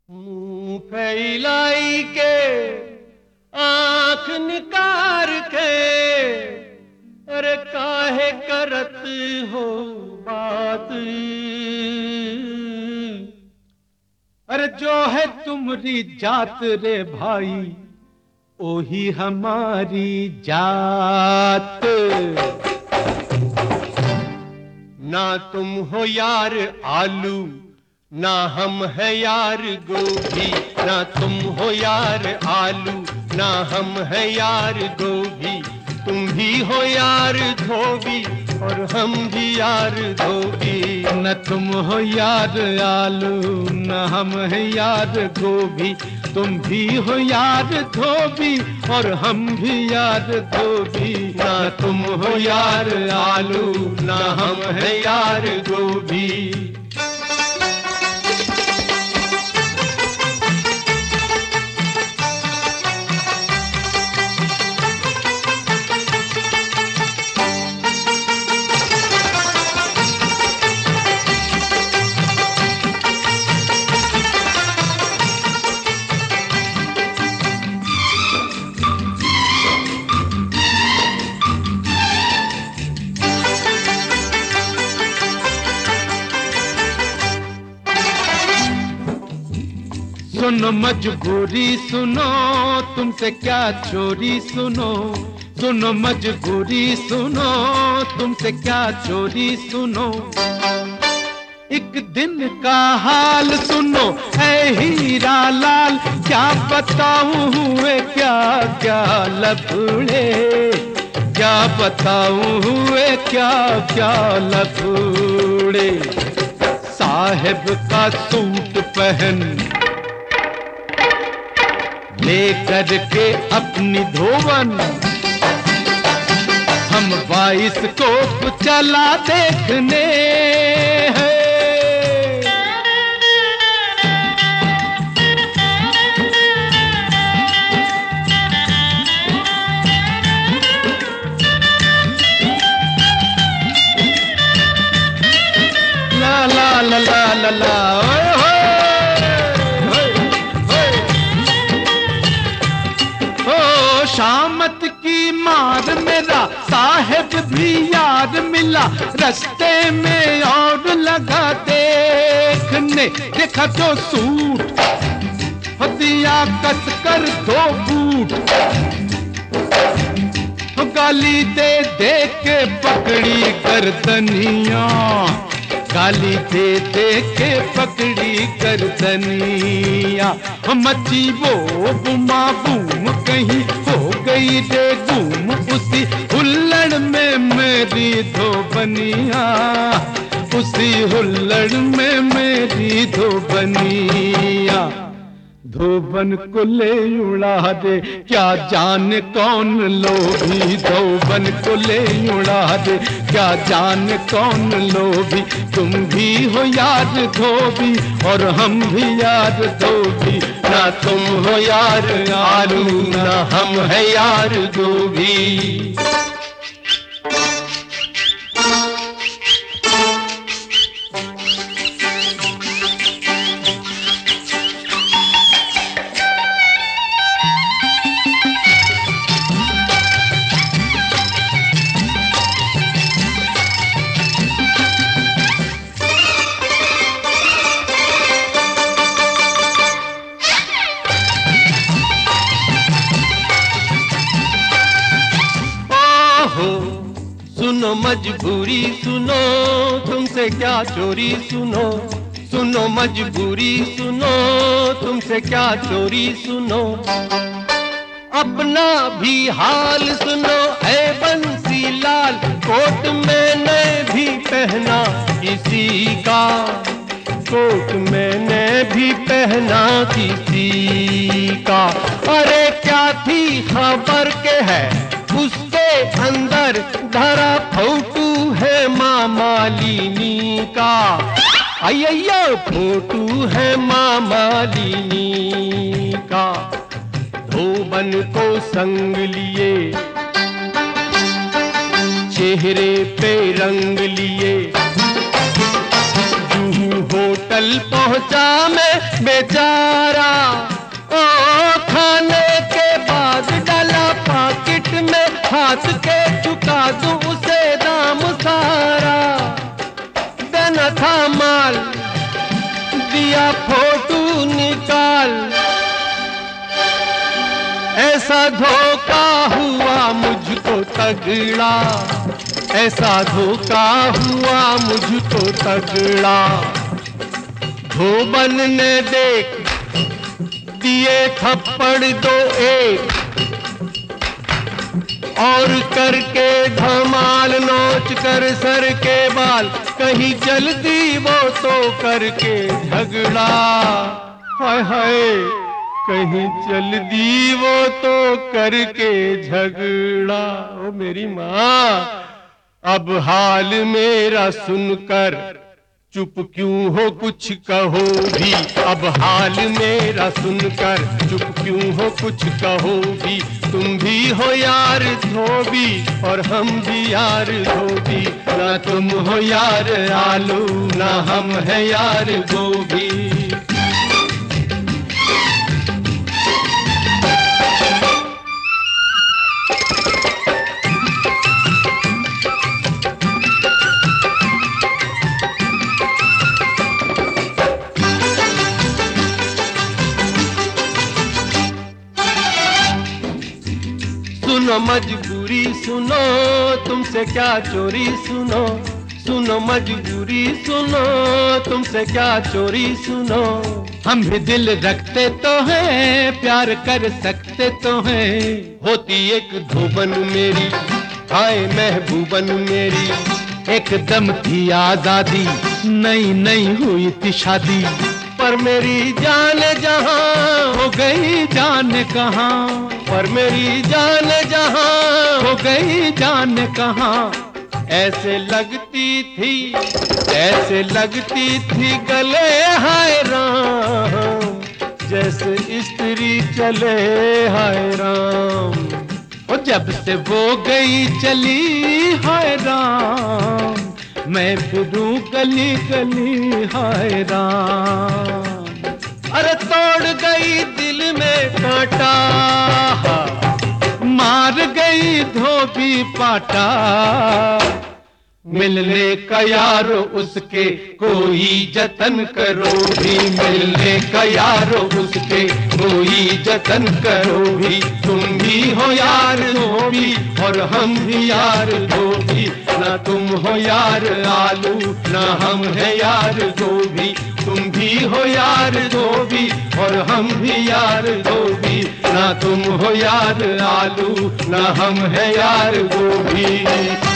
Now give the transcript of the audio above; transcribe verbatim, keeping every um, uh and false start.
मुंह फैलाई के आंख निकार के, अरे काहे करत हो बात। अरे जो है तुमरी जात रे भाई, ओही हमारी जात। ना तुम हो यार आलू, ना हम है यार गोभी। ना तुम हो यार आलू, ना हम है यार गोभी। तुम भी हो यार धोबी और हम भी यार धोबी। न तुम हो यार आलू, न हम है यार गोभी। तुम भी हो यार धोबी और हम भी यार धोबी। ना तुम हो यार आलू, ना हम है यार गोभी। सुनो मजबूरी सुनो, तुमसे क्या चोरी सुनो। सुनो मजबूरी सुनो, तुमसे क्या चोरी सुनो। एक दिन का हाल सुनो है हीरा लाल, क्या बताऊं हुए क्या क्या लफड़े। क्या बताऊं हुए क्या क्या लफड़े। साहेब का सूट पहन लेकर के अपनी धोवन, हम बाईस कोप चला देखने हैं। ला ला ला ला ला ला ओए होए, होए, होए। ओ शामत की मार मेरा साहेब भी यार मिला, रास्ते में और लगा देखने। देखा तो सूट दिया कस कर दो बूट, गाली दे दे के पकड़ी गर्दनिया। गाली दे दे के पकड़ी गर्दनिया। मची वो बुमा बूम कहीं हो गई रे गुम, उसी हुल्लड़ में मेरी धोबनिया। उसी हुल्लड़ में मेरी धोबनिया। धोबन को ले उड़ा दे, क्या जाने कौन लोभी। धोबन को ले उड़ा दे, क्या जाने कौन लोभी। तुम भी हो यार धोबी और हम भी यार धोबी। ना तुम हो यार आलू, ना हम है यार गोभी। सुनो मजबूरी सुनो, तुमसे क्या चोरी सुनो। सुनो मजबूरी सुनो, तुमसे क्या चोरी सुनो। अपना भी हाल सुनो है बंसी लाल, कोट मैंने भी पहना किसी का। कोट मैंने भी पहना किसी का। अरे क्या थी खबर के है उसके अंदर धरा फोटू है माँ मालिनी का। अय्या फोटू है माँ मालिनी का। धोबन को संग लिए, चेहरे पे रंग लिए, यूं होटल पहुंचा मैं बेचारा, ओ खाने के बाद डाला पाकिट में, हाथ के चुका दूं उसे दाम सारा। देना था माल, दिया फोटो निकाल, ऐसा धोखा हुआ मुझको तगड़ा, ऐसा धोखा हुआ मुझको तगड़ा। धोबन ने देख दिए थप्पड़ दो एक, और करके धमाल नोच कर सर के बाल, कहीं जल्दी वो तो करके झगड़ा। हाय हाय कहीं जल्दी वो तो करके झगड़ा। ओ मेरी माँ, अब हाल मेरा सुनकर चुप क्यों हो कुछ कहो भी, अब हाल मेरा सुनकर चुप क्यों हो कुछ कहो भी। तुम भी हो यार धोबी और हम भी यार धोबी, ना तुम हो यार आलू ना हम है यार गोभी। सुनो मजबूरी सुनो, तुमसे क्या चोरी सुनो, सुनो मजबूरी सुनो, तुमसे क्या चोरी सुनो। हम भी दिल रखते तो हैं, प्यार कर सकते तो हैं। होती एक धोबन मेरी, हाय महबूबन मेरी, एकदम थी आजादी, नई नई हुई थी शादी। पर मेरी जान जहां हो गई जान कहाँ, पर मेरी जान जहां हो गई जान कहाँ। ऐसे लगती थी, ऐसे लगती थी गले हाय राम, जैसे स्त्री चले हाय राम। और जब से वो गई चली हाय राम, मैं फिरूं गली गली हाय राम। अरे तोड़ गई दिल में कांटा, मार गई धोबी पाटा। मिलने का यार उसके कोई जतन करो भी, मिलने का यार उसके कोई जतन करो भी। तुम भी हो यार धोबी और हम भी यार धोबी, ना तुम हो यार आलू ना हम है यार गोभी। तुम भी हो यार धोबी और हम भी यार धोबी, ना तुम हो यार आलू ना हम है यार गोभी।